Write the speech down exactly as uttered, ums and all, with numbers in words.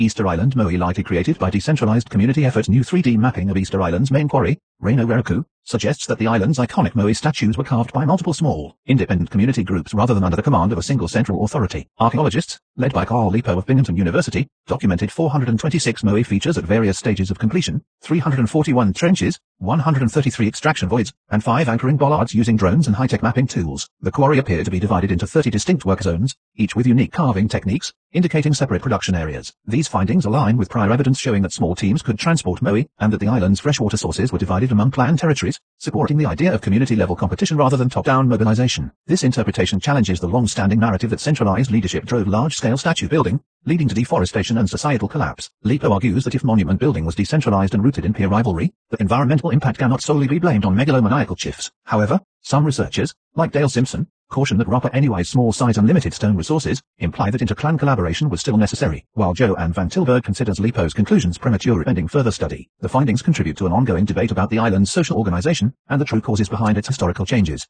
Easter Island Moai likely created by decentralized community effort. New three D mapping of Easter Island's main quarry, Reino Weraku, suggests that the island's iconic Moai statues were carved by multiple small, independent community groups rather than under the command of a single central authority. Archaeologists, led by Carl Lipo of Binghamton University, documented four hundred twenty-six Moai features at various stages of completion, three hundred forty-one trenches, one hundred thirty-three extraction voids, and five anchoring bollards using drones and high-tech mapping tools. The quarry appeared to be divided into thirty distinct work zones, each with unique carving techniques, indicating separate production areas. These findings align with prior evidence showing that small teams could transport Moai, and that the island's freshwater sources were divided among planned territories, supporting the idea of community-level competition rather than top-down mobilization. This interpretation challenges the long-standing narrative that centralized leadership drove large-scale statue building, leading to deforestation and societal collapse. Lipo argues that if monument building was decentralized and rooted in peer rivalry, the environmental impact cannot solely be blamed on megalomaniacal chiefs. However, some researchers, like Dale Simpson, caution that Rapa Nui's small size and limited stone resources imply that inter-clan collaboration was still necessary, while Joanne van Tilburg considers Lipo's conclusions premature pending further study. The findings contribute to an ongoing debate about the island's social organization and the true causes behind its historical changes.